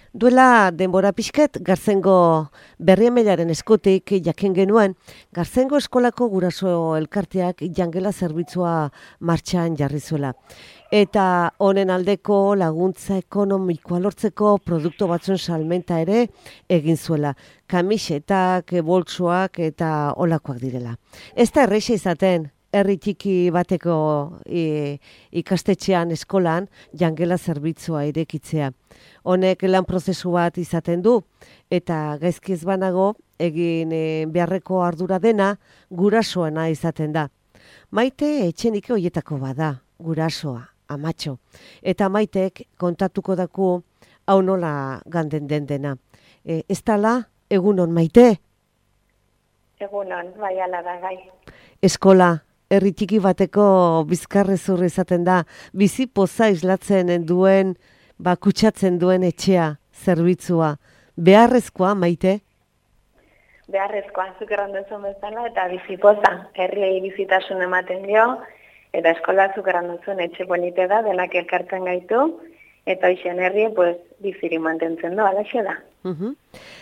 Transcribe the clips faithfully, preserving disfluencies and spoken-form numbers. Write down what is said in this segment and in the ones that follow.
Duela denbora pixket, Garzengo Berriemelaren eskutik jakin genuen, Garzengo eskolako guraso elkarteak jangela zerbitzua martxan jarri zuela. Eta honen aldeko laguntza ekonomikoa lortzeko produktu batzuen salmenta ere egin zuela. Kamisetak, boltsuak eta olakoak direla. Ez da erreixa izaten, herri txiki bateko e, ikastetxean eskolan jangela zerbitzua irekitzea. Honek lan prozesu bat izaten du eta gaizki ez banago egin e, beharreko ardura dena gurasoena izaten da. Maite etxenike hoietako bada, gurasoa, amatxo. Eta Maitek kontatuko daku hau nola ganden den dena. E, ez tala, egunon Maite? Egunon, bai ala da, bai. Eskola, herri txiki bateko bizkarrezur izaten da, bizi poza islatzen duen, ba, kutsatzen duen etxea, zerbitzua. Beharrezkoa, Maite? Beharrezkoa, zuk errandu zuen bezala, eta bizipoza, herriei bizitasun ematen dio, eta eskola zuk errandu zuen etxe polite da, denak elkartzen gaitu, eta hoxen herri, pues, biziri mantentzen du, alaxe da. Uh -huh.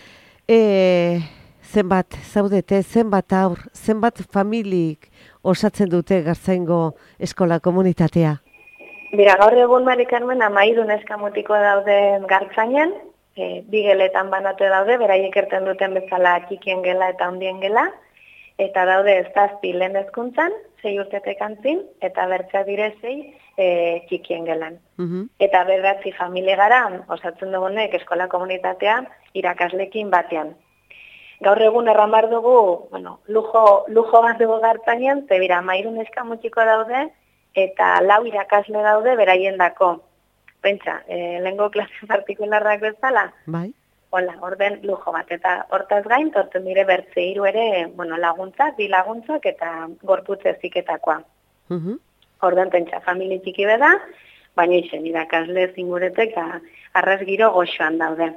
e, zenbat, zaudete, zenbat aur, zenbat familik osatzen dute Garzengo eskola komunitatea? Bira, gaur egun Mari Carmen amairun eskamutiko daude Gartzainen, e, bi geletan banatu daude, beraiek erten duten bezala txikien gela eta handien gela, eta daude ez zazpi lehen hezkuntzan, sei urtetek antzin, eta bertza dire sei e, txikien gelan. Uh-huh. Eta bederatzi familie gara, osatzen dugunek eskola komunitatea irakaslekin batean. Gaur egun erran behar dugu, bueno, lujo, lujo bat dugu Gartzainen, ze bira, amairun eskamutiko daude, eta lau irakasle daude beraien dako. Pentsa, e, lehengo klase partikularrak bezala? Bai. Hola, orden lujo bat, eta hortaz gain, torten dire bertze hiru ere, bueno, laguntzak, bi laguntzak eta gorputze ziketakoa. Uh-huh. Orden pentsa, familia txiki beda, baina izen, irakasle zinguretek arras giro goxoan daude.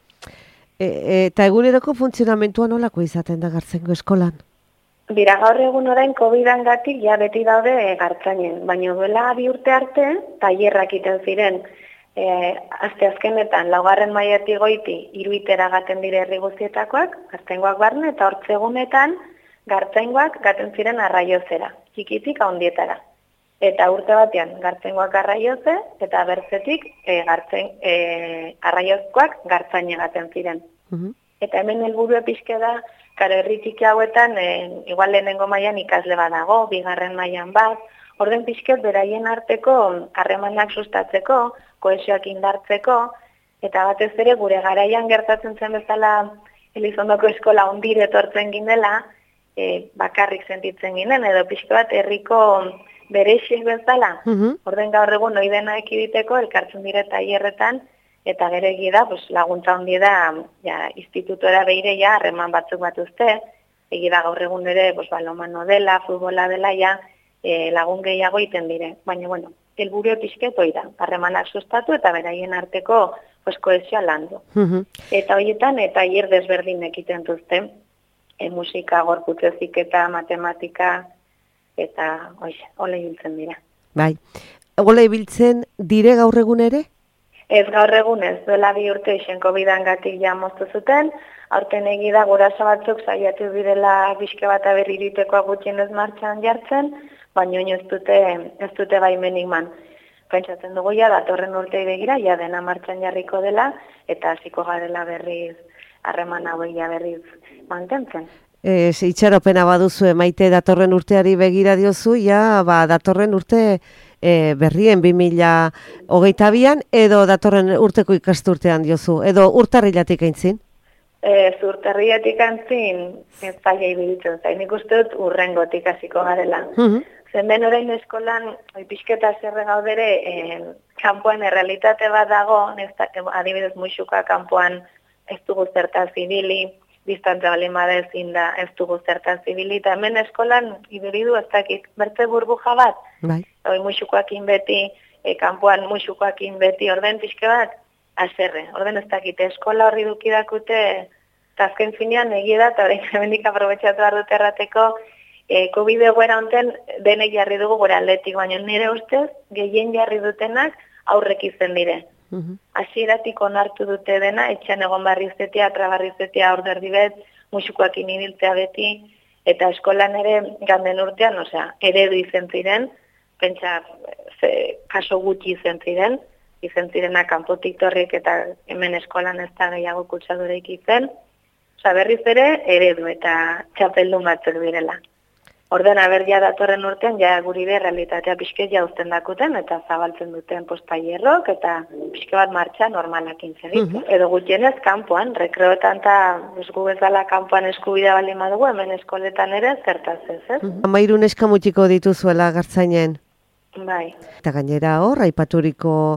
E, eta eguneroko funtzionamentua nolako izaten da Garzengo eskolan? Bira, gaur egun orain kovidan gatik ja beti daude Gartzainen, baina duela bi urte arte, tailerrak iten ziren, e, azte azkenetan, laugarren mailatik goiti, iruitera gaten dire herri guztietakoak, Gartzaingoak barne, eta hortzegunetan, Gartzaingoak gaten ziren arraiozera, txikitik handietara. Eta urte batean, Gartzaingoak arraioze, eta bertzetik, e, gartzen, e, arraiozkoak Gartzaine gaten ziren. Uh-huh. Eta hemen helburu pixke da, karo herri txiki hauetan, e, igual lehenengo mailan ikasle badago, bigarren mailan bat, orden pixket beraien arteko harremanak sustatzeko, kohesioak indartzeko, eta batez ere gure garaian gertatzen zen bezala Elizondoko eskola ondire etortzen ginela, e, bakarrik sentitzen ginen, edo pixke bat herriko berexiek bezala. Uh-huh. Orden gaur egun noi dena ekiditeko, elkartzen dire tailerretan, eta gero egi da, pues, laguntza hondi da, ja, institutora behire ja, harreman batzuk batuzte, egi da gaur egun ere, pues, balomano dela, futbola dela, ja, e, lagun gehiago iten dire. Baina, bueno, helburu pixketoi da, harremanak sustatu eta beraien arteko, pues, kohesioa landu. Uh-huh. Eta horietan, eta hier desberdin ekiten duzte, e, musika, gorputzezik eta matematika, eta, oixe, ole ibiltzen dira. Bai, ole ibiltzen dire gaur egun ere? Ez gaur egun ez, duela bi urte isen kovidan gatik ja moztu zuten, aurten egida guraso batzuk saiatu direla bizke bat aberriritekoa gutxienez martxan jartzen, baina ez dute, ez dute baimenik man. Pentsatzen dugu ja, datorren urtei begira, ja dena martxan jarriko dela, eta hasiko garela berriz, harreman hauei ja berriz mantentzen. E, itxaropena baduzu Maite datorren urteari begira diozu, ja, ba, datorren urte e, berrien bi mila hogeita bian, edo datorren urteko ikasturtean diozu, edo urtarrilatik aintzin? Ez urtarrilatik aintzin, ez zaila ibilitzen zain, nik uste dut urrengotik hasiko garela. Uh-huh. Zen ben orain eskolan, pixketa zerre gaudere, eh, kanpoan errealitate bat dago, nezta, adibidez muixuka kanpoan ez dugu zertan zibili, distantzia balin bada ezin da ez dugu zertan zibili, eta hemen eskolan iberidu ez dakit, bertze burbuja bat, bai. Hoi muixukoakin beti, e, kanpoan muixukoakin beti, orden pixke bat, azerre, orden ez dakit, eskola horri dukidakute, eta azken finean egia da, eta horrein hemendik aprobetxatu behar dut errateko, e, COVID egoera honten denek jarri dugu gure aldetik, baina nire ustez, gehien jarri dutenak aurrek izen dire. Hasieratik onartu dute dena, etxean egon barrizetia, trabarrizetia orderdi bet, musikoakin ibiltzea beti, eta eskolan ere ganden urtean, osea, eredu izen ziren, pentsa, ze, kaso gutxi izen ziren, izen zirena kanpotik torrik eta hemen eskolan ez da gehiago kutsadureik izen, osea, berriz ere eredu eta txapeldun batzuk direla. Orden aberdia datorren urtean, ja guri be realitatea pixke jauzten dakuten, eta zabaltzen duten postaierrok, eta pixke bat martxa normalakin segitu. Uh -huh. Edo gutxienez, kanpoan, rekreoetan eta gu bezala kanpoan eskubidea bali madugu, hemen eskoletan ere zertaz ez, ez? Uh -huh. Amairu neska mutiko dituzuela Gartzainen. Bai. Eta gainera hor, aipaturiko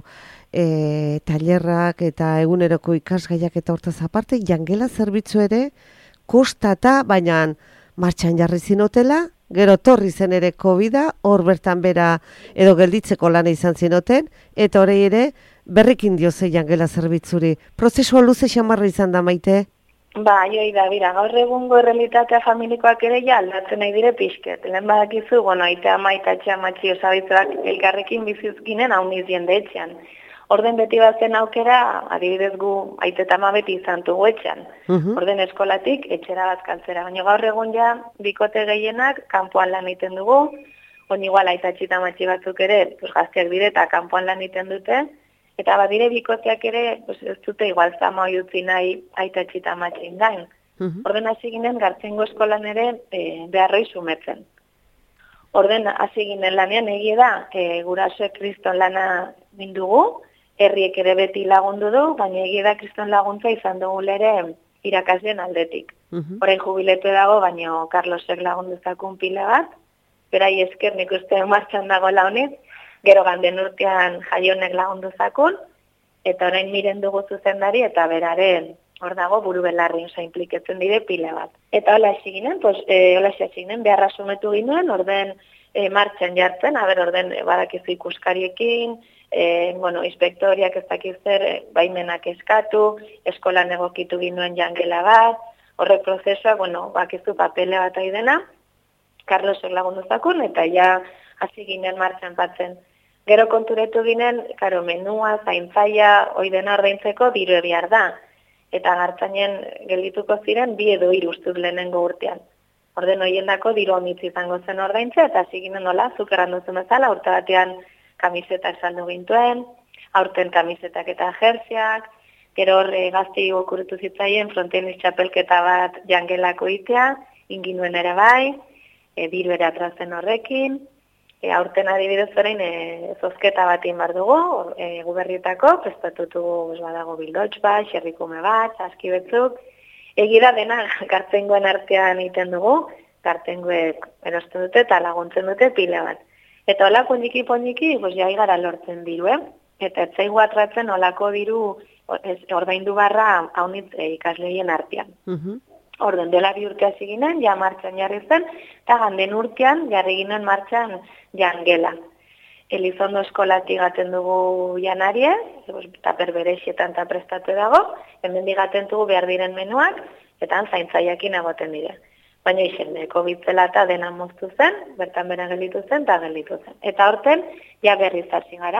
e, tailerrak eta eguneroko ikasgaiak eta hortaz aparte, jangela zerbitzu ere kostata, baina martxan jarri zinotela, gero torri zen ere kobida, hor bertan bera edo gelditzeko lana izan zinoten, eta hori ere berrikin dioze jangela zerbitzuri. Prozesua luze xamarra izan da, Maite? Ba, joi da, bira, gaur egungo errealitatea familikoak ere ja aldatzen nahi dire pixket. Lehen badakizu, bueno, aite ama, aitatxe amatxi osabitzuak elkarrekin bizizkinen hau nizien etxean. Orden beti bazen aukera, adibidez gu aite eta ama beti izan dugu etxean. Uh-huh. Orden eskolatik etxera bat kaltzera. Baina gaur egun ja, bikote gehienak kanpoan lan egiten dugu, on igual aitatxe eta amatxi batzuk ere, pues, gazteak dire eta kanpoan lan egiten dute, eta badire bikoteak ere, pues, ez dute igual zama hoi utzi nahi aitatxe eta amatxein gain. Uh-huh. Orden hasi ginen Gartzengo eskolan ere e, beharroi sumetzen. Orden hasi ginen lanean egie da, e, gurasoek kriston lana bindugu, herriek ere beti lagundu du, baina egie da kriston laguntza izan dugu ere irakasleen aldetik. Uh-huh. Orain jubiletu dago, baina Carlosek lagundu zakun pila bat, berai esker nik uste martxan dago launit, gero ganden urtean jaionek lagundu zakun, eta orain miren dugu zuzendari, eta beraren hor dago buru belarri, oza, impliketzen dire pila bat. Eta hola hasi ginen, pues, e, hola hasi ginen, beharra sumetu ginen, orden e, martxan jartzen, haber, orden e, badakizu ikuskariekin, E, bueno, inspektoriak ez dakiz zer, e, baimenak eskatu, eskolan egokitu ginuen jangela bat, horrek prozesua, bueno, bakizu papele bat aidena, Carlosek lagundu zakun, eta ja hasi ginen martxan batzen. Gero konturetu ginen, karo, menua, zaintzaia, oidena ordaintzeko diru behar da, eta Gartzainen geldituko ziren bi edo hiru ustuz lehenengo urtean. Orden hoiendako diru honitz izango zen ordaintzea, eta hasi ginen nola, zuk erranduzu bezala, urte batean kamisetak saldu gintuen, aurten kamisetak eta jertziak, gero horre gazti okurritu zitzaien frontenis txapelketa bat jangelako itea, inginuen ere bai, e, diru ere atrazen horrekin, e, aurten adibidez orain e, zozketa bat inbar dugu, e, guberrietako, prestatutu badago bildotx bat, xerrikume bat, aski betzuk, egira dena Gartzengoen artean egiten dugu, Gartzengoek erosten dute eta laguntzen dute pila bat. Eta olako niki poniki, pues, jai gara lortzen diru, eh? Eta etzaigu atratzen olako diru ordaindu barra haunitz e, ikasleien artean. Uh-huh. Orden, dela bi urte hasi ginen, ja martxan jarri zen, eta ganden urtean jarri ginen martxan jangela. Elizondo eskolatik gaten dugu janarie, eta perberexietan eta prestatu dago, hemen digaten dugu behar diren menuak, eta zaintzaiakin egoten dire. Baina izen, COVID zela eta dena moztu zen, bertan bera gelditu zen eta gelditu zen. Eta horten, ja berriz hasi gara.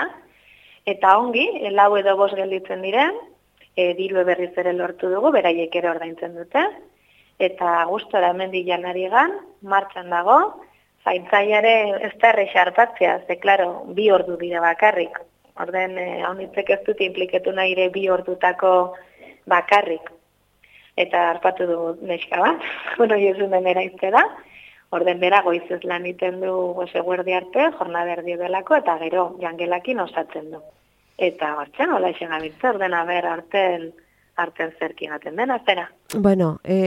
Eta ongi, lau edo bost gelditzen diren, e, diru berriz ere lortu dugu, beraiek ere ordaintzen dute. Eta gustora hemendi janari gan, martxan dago, zaintzaiare ez da errexartatzea, ze, klaro, bi ordu dira bakarrik. Orden, e, haunitzek ez dut impliketu nahi ere bi ordutako bakarrik. Eta harpatu du neska bat, bueno, jezun den eraizte da, orden bera goizez lan iten du eguerdi arte, jornada erdi delako, eta gero jangelakin osatzen du. Eta hortzen, hola esen gabiltza, orden aber arten, arten zerkin aten den, azera. Bueno, e,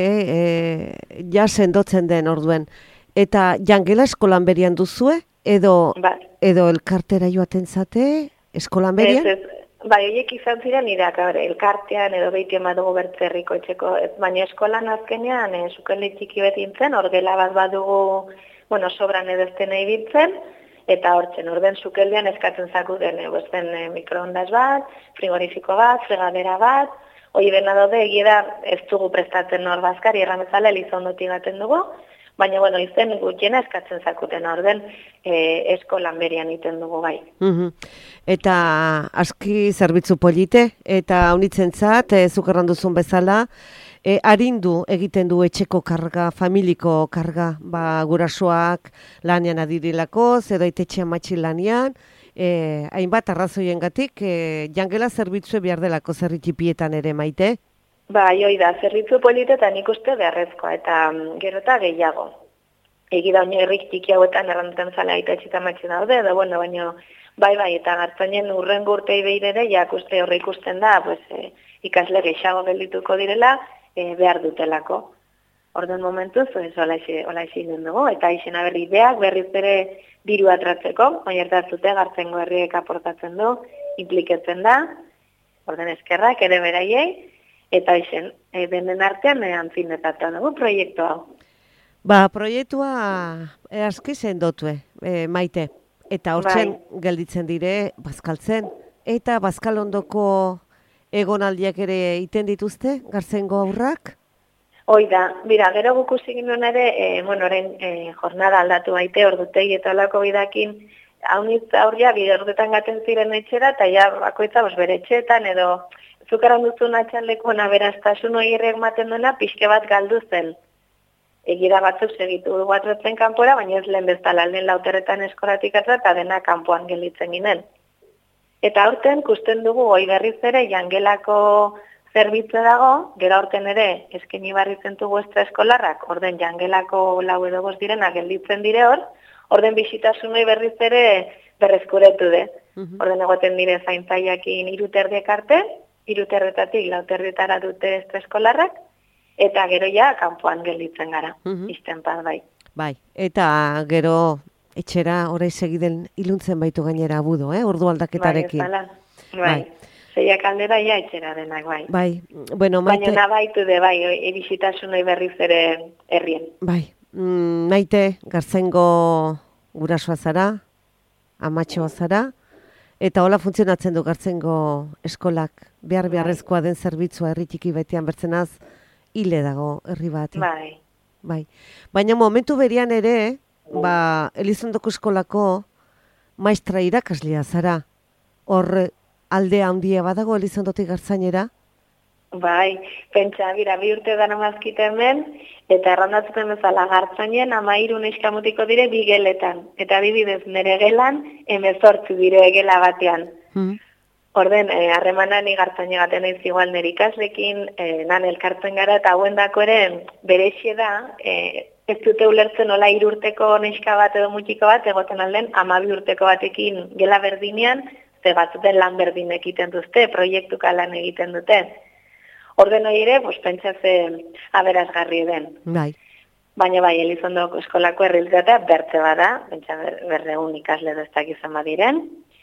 e, ja sendotzen den orduen. Eta jangela eskolan berian duzue, edo, ba. edo elkartera joaten zate, eskolan berian? Ez, ez. Bai, horiek izan ziren irak, elkartean edo behitien badugu bertzerriko etxeko, ez, baina eskolan azkenean, e, sukele txiki beti intzen, orgela bat badugu, bueno, sobran edezten nahi biltzen, eta hortzen, orden sukeldean eskatzen zakuten, e, bezten e, mikroondas bat, frigorifiko bat, fregadera bat, hori dena daude, egia da ez dugu prestatzen hor bazkari, erramezala elizondotik gaten dugu, baina, bueno, izen gutxiena eskatzen zakuten orden e, eskolan berian iten dugu bai. Uhum. Eta aski zerbitzu polite, eta unitzen zat, e, zukerran duzun bezala, e, arindu egiten du etxeko karga, familiko karga, ba, gurasoak lanean adirilako, edo itetxean matxi lanean, e, hainbat arrazoiengatik, e, jangela zerbitzue behar delako zerritxipietan ere, Maite? Ba, joi da, zerbitzu politetan ikuste beharrezkoa, eta mm, gero eta gehiago. Egi da, oino errik txiki hauetan erranduten zala eta etxita matxe daude, edo bueno, baino, bai, bai, eta gartzainen urren gurtei behirere, jak uste horre ikusten da, pues, e, ikasle gehiago geldituko direla, e, behar dutelako. Orden momentuz, pues, hola esi dugu, eta izena berri ideak, berriz ere diru atratzeko, oiertatzute gartzengo herriek aportatzen du, impliketzen da, orden eskerrak ere beraiei, eta izen, e, denen artean e, antzinetatu dugu proiektu hau. Ba, proiektua e, aski zendotue, e, Maite, eta hortzen bai. Gelditzen dire, bazkaltzen, eta bazkalondoko egonaldiak ere iten dituzte, gartzengo aurrak? Hoi da, bira, gero gukusi ginen ere, e, bueno, orain e, jornada aldatu baite, ordutegi eta olako bidakin, haunitz aurria, bide orduetan gaten ziren etxera, eta ja bakoitza bos, bere etxeetan, edo zukaran duzun atxaldeko naberaztasun hori errek maten duena, pixke bat galdu zen. Egira batzuk segitu dugu atratzen kanpora, baina ez lehen bezala, lehen lauterretan eskoratik atra, eta dena kanpoan gelditzen ginen. Eta aurten, kusten dugu, goi berriz ere, jangelako zerbitzu dago, gero aurten ere, eskeni barri zentugu estra eskolarrak, orden jangelako lau edo bost direna gelditzen dire hor, orden bisitasunoi berriz ere berrezkuretu de. Uh-huh. Orden egoten dire zaintzaiakin iruterdiek arte, iruterretatik lauterretara dute estra eskolarrak, eta gero ja, kanpoan gelditzen gara, uh-huh. Iztenpad bai. Bai, eta gero etxera orai segiden iluntzen baitu gainera abudo, eh? Ordu aldaketarekin. Bai, bai. bai. Zeiak aldera ja etxera denak, bai. Bai, bueno, Maite... Baina nabaitu de, bai, ebisitasunoi berriz ere herrien. Bai, mm, Maite, gartzengo gurasoa zara, amatxoa zara, eta hola funtzionatzen du gartzengo eskolak, behar beharrezkoa den zerbitzua herri txiki betian bertzenaz, hile dago herri bat. Bai. Bai. Baina momentu berian ere, ba, Elizondoko eskolako maestra irakaslea zara. Hor aldea handia badago Elizondotik gartzainera? Bai, pentsa, bira, bi urte dara mazkite hemen, eta errandatzen bezala gartzainen amairu neiskamutiko dire bi geletan. Eta bidez nire gelan, emezortzu dire gela batean. Hmm. Orden, harremanan eh, igartzaine baten ez igual nire ikaslekin, eh, nan elkartzen gara, eta hauen dako ere berexie da, eh, ez dute ulertzen nola irurteko neska bat edo mutxiko bat, egoten alden, amabi urteko batekin gela berdinean, ze batzuten lan berdin egiten duzte, proiektuka lan egiten dute. Orden hori ere, pues, pentsatze aberazgarri den. Bai. Baina bai, Elizondoko eskolako errealitatea bertze bada, pentsa berreun ikasle doztak izan badiren,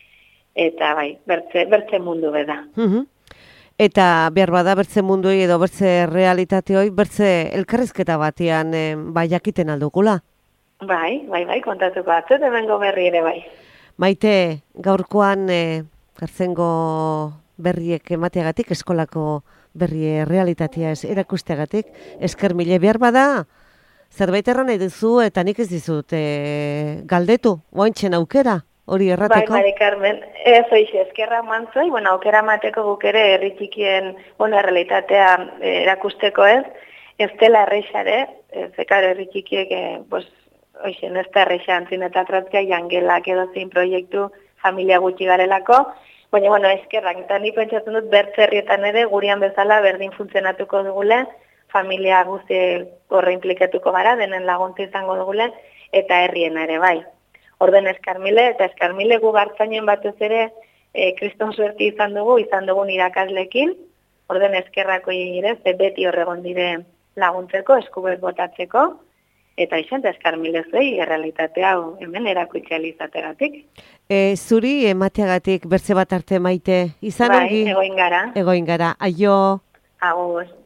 eta bai, bertze, bertze mundu beda. Uh-huh. Eta behar bada bertze munduei edo bertze realitateoi, bertze elkarrizketa batean eh, bai jakiten aldukula? Bai, bai, bai, kontatuko batzut, hemengo berri ere bai. Maite, gaurkoan eh, gartzengo berriek emateagatik, eskolako berri realitatea ez erakusteagatik, esker mile behar bada, zerbait erran nahi duzu eta nik ez dizut e, galdetu, oaintzen aukera, hori errateko? Bai, Mari Carmen, ez oixe, eskerra mantzoi, bueno, aukera mateko guk ere herri txikien, bueno, realitatea e, erakusteko ez, ez dela erreixare, zekar herri txikiek, e, pues, oixe, ez da erreixa antzin eta tratzea, jangelak edo zein proiektu, familia gutxi garelako, baina, bueno, eskerrak, eta ni pentsatzen dut bertze herrietan ere, gurian bezala berdin funtzionatuko dugule, familia guzti horre implikatuko gara, denen laguntza izango dugule, eta herriena ere bai. Orden eskarmile, eta eskarmile gu gartzainen batez ere, e, kriston suerti izan dugu, izan dugun irakaslekin, orden eskerrako ere, ze beti horregon dire laguntzeko, eskubet botatzeko, eta izan da eskarmile zuei, errealitate hau hemen erakutxealizategatik. E, zuri emateagatik bertze bat arte Maite, izan bai, ongi? Bai, egoin gara. Egoin gara, aio. Agur.